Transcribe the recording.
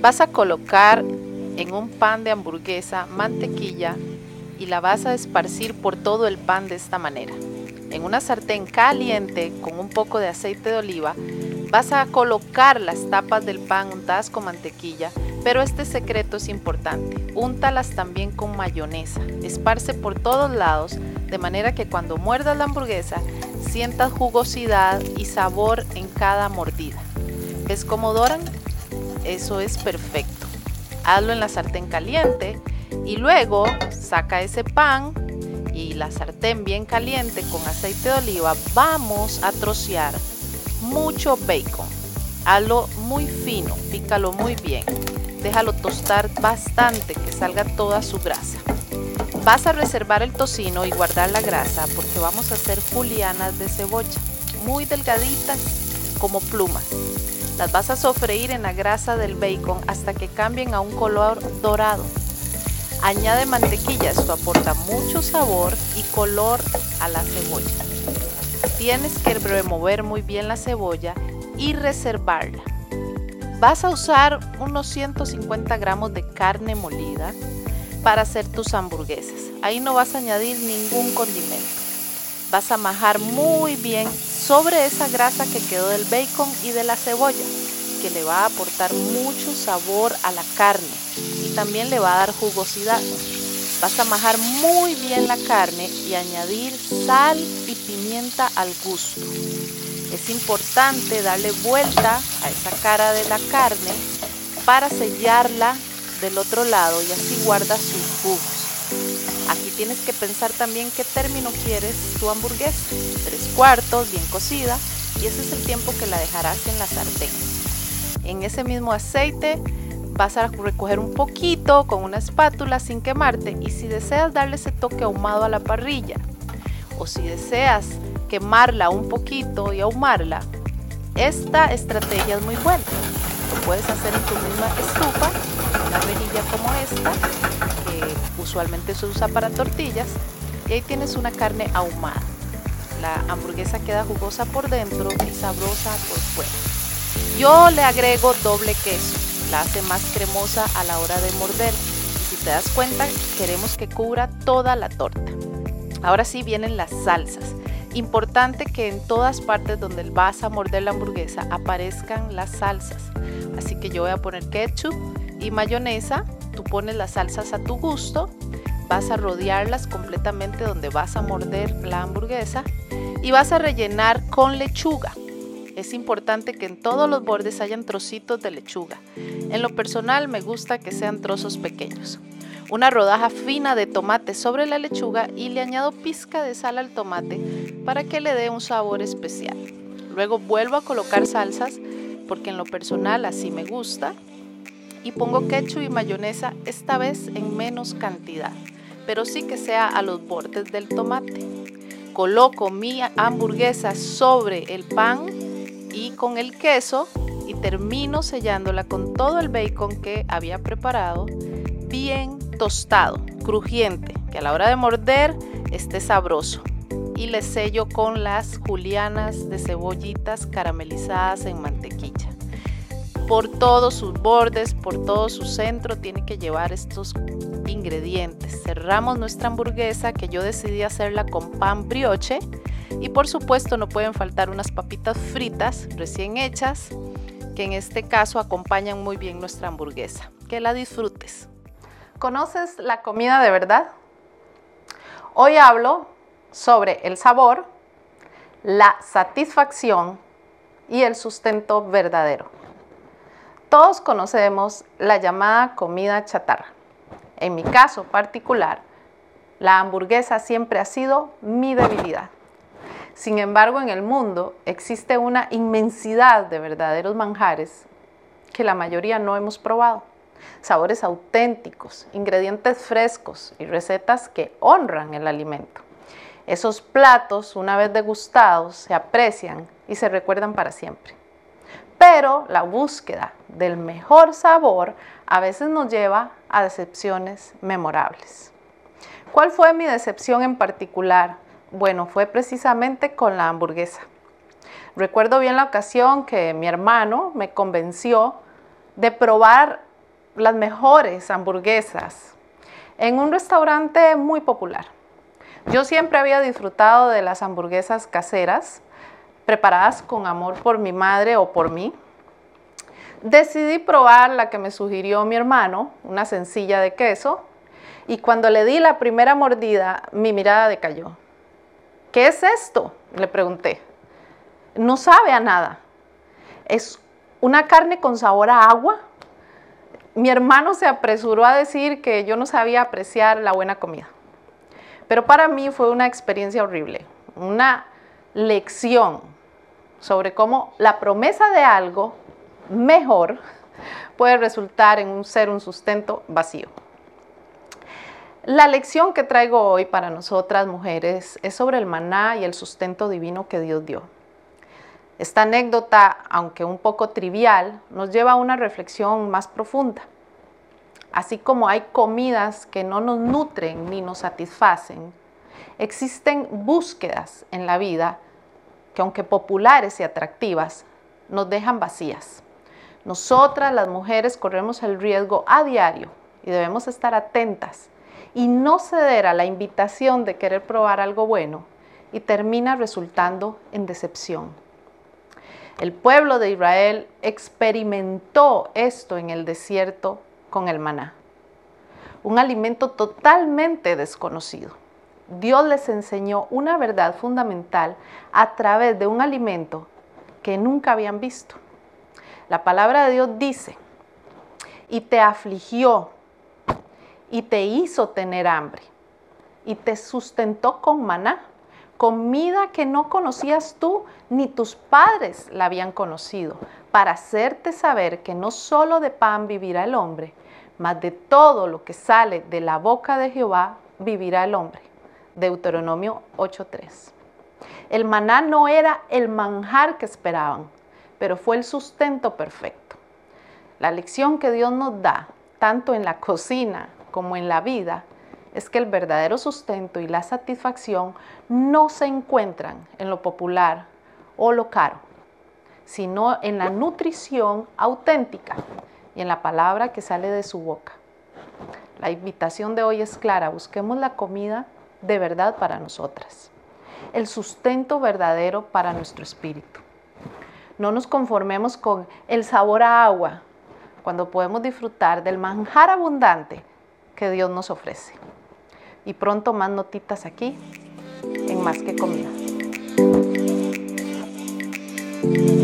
Vas a colocar en un pan de hamburguesa mantequilla y la vas a esparcir por todo el pan de esta manera. En una sartén caliente con un poco de aceite de oliva vas a colocar las tapas del pan untadas con mantequilla, pero este secreto es importante. Úntalas también con mayonesa. Esparce por todos lados de manera que cuando muerdas la hamburguesa sientas jugosidad y sabor en cada mordida. ¿Ves cómo doran? Eso es perfecto. Hazlo en la sartén caliente y luego saca ese pan y la sartén bien caliente con aceite de oliva. Vamos a trocear mucho bacon. Hazlo muy fino, pícalo muy bien. Déjalo tostar bastante, que salga toda su grasa. Vas a reservar el tocino y guardar la grasa porque vamos a hacer julianas de cebolla, muy delgaditas como plumas. Las vas a sofreír en la grasa del bacon hasta que cambien a un color dorado. Añade mantequilla, esto aporta mucho sabor y color a la cebolla. Tienes que remover muy bien la cebolla y reservarla. Vas a usar unos 150 gramos de carne molida para hacer tus hamburguesas. Ahí no vas a añadir ningún condimento. Vas a majar muy bien sobre esa grasa que quedó del bacon y de la cebolla, que le va a aportar mucho sabor a la carne y también le va a dar jugosidad. Vas a majar muy bien la carne y añadir sal y pimienta al gusto. Es importante darle vuelta a esa cara de la carne para sellarla del otro lado y así guarda sus jugos. Aquí tienes que pensar también qué término quieres tu hamburguesa. 3/4, bien cocida, y ese es el tiempo que la dejarás en la sartén. En ese mismo aceite vas a recoger un poquito con una espátula sin quemarte, y si deseas darle ese toque ahumado a la parrilla o si deseas quemarla un poquito y ahumarla, esta estrategia es muy buena. Lo puedes hacer en tu misma estufa, una rejilla como esta, que usualmente se usa para tortillas, y ahí tienes una carne ahumada. La hamburguesa queda jugosa por dentro y sabrosa por fuera. Yo le agrego doble queso, la hace más cremosa a la hora de morder. Y si te das cuenta, queremos que cubra toda la torta. Ahora sí vienen las salsas. Importante que en todas partes donde vas a morder la hamburguesa aparezcan las salsas. Así que yo voy a poner ketchup y mayonesa. Tú pones las salsas a tu gusto. Vas a rodearlas completamente donde vas a morder la hamburguesa y vas a rellenar con lechuga. Es importante que en todos los bordes hayan trocitos de lechuga. En lo personal me gusta que sean trozos pequeños. Una rodaja fina de tomate sobre la lechuga y le añado pizca de sal al tomate para que le dé un sabor especial. Luego vuelvo a colocar salsas porque en lo personal así me gusta, y pongo ketchup y mayonesa, esta vez en menos cantidad, pero sí que sea a los bordes del tomate. Coloco mi hamburguesa sobre el pan y con el queso y termino sellándola con todo el bacon que había preparado, bien tostado, crujiente, que a la hora de morder esté sabroso. Y le sello con las julianas de cebollitas caramelizadas en mantequilla. Por todos sus bordes, por todo su centro tiene que llevar estos ingredientes. Cerramos nuestra hamburguesa, que yo decidí hacerla con pan brioche, y por supuesto no pueden faltar unas papitas fritas recién hechas, que en este caso acompañan muy bien nuestra hamburguesa. Que la disfrutes. ¿Conoces la comida de verdad? Hoy hablo sobre el sabor, la satisfacción y el sustento verdadero. Todos conocemos la llamada comida chatarra. En mi caso particular, la hamburguesa siempre ha sido mi debilidad. Sin embargo, en el mundo existe una inmensidad de verdaderos manjares que la mayoría no hemos probado. Sabores auténticos, ingredientes frescos y recetas que honran el alimento. Esos platos, una vez degustados, se aprecian y se recuerdan para siempre. Pero la búsqueda del mejor sabor a veces nos lleva a decepciones memorables. ¿Cuál fue mi decepción en particular? Bueno, fue precisamente con la hamburguesa. Recuerdo bien la ocasión que mi hermano me convenció de probar las mejores hamburguesas en un restaurante muy popular. Yo siempre había disfrutado de las hamburguesas caseras, preparadas con amor por mi madre o por mí. Decidí probar la que me sugirió mi hermano, una sencilla de queso, y cuando le di la primera mordida, mi mirada decayó. ¿Qué es esto?, le pregunté. No sabe a nada. Es una carne con sabor a agua. Mi hermano se apresuró a decir que yo no sabía apreciar la buena comida. Pero para mí fue una experiencia horrible, una lección sobre cómo la promesa de algo mejor puede resultar en ser un sustento vacío. La lección que traigo hoy para nosotras mujeres es sobre el maná y el sustento divino que Dios dio. Esta anécdota, aunque un poco trivial, nos lleva a una reflexión más profunda. Así como hay comidas que no nos nutren ni nos satisfacen, existen búsquedas en la vida que, aunque populares y atractivas, nos dejan vacías. Nosotras, las mujeres, corremos el riesgo a diario y debemos estar atentas y no ceder a la invitación de querer probar algo bueno y termina resultando en decepción. El pueblo de Israel experimentó esto en el desierto con el maná, un alimento totalmente desconocido. Dios les enseñó una verdad fundamental a través de un alimento que nunca habían visto. La palabra de Dios dice, y te afligió, y te hizo tener hambre, y te sustentó con maná, comida que no conocías tú, ni tus padres la habían conocido, para hacerte saber que no solo de pan vivirá el hombre, mas de todo lo que sale de la boca de Jehová vivirá el hombre. Deuteronomio 8:3. El maná no era el manjar que esperaban, pero fue el sustento perfecto. La lección que Dios nos da, tanto en la cocina como en la vida, es que el verdadero sustento y la satisfacción no se encuentran en lo popular o lo caro, sino en la nutrición auténtica y en la palabra que sale de su boca. La invitación de hoy es clara: busquemos la comida de verdad para nosotras, el sustento verdadero para nuestro espíritu. No nos conformemos con el sabor a agua cuando podemos disfrutar del manjar abundante que Dios nos ofrece. Y pronto más notitas aquí en Más que Comida.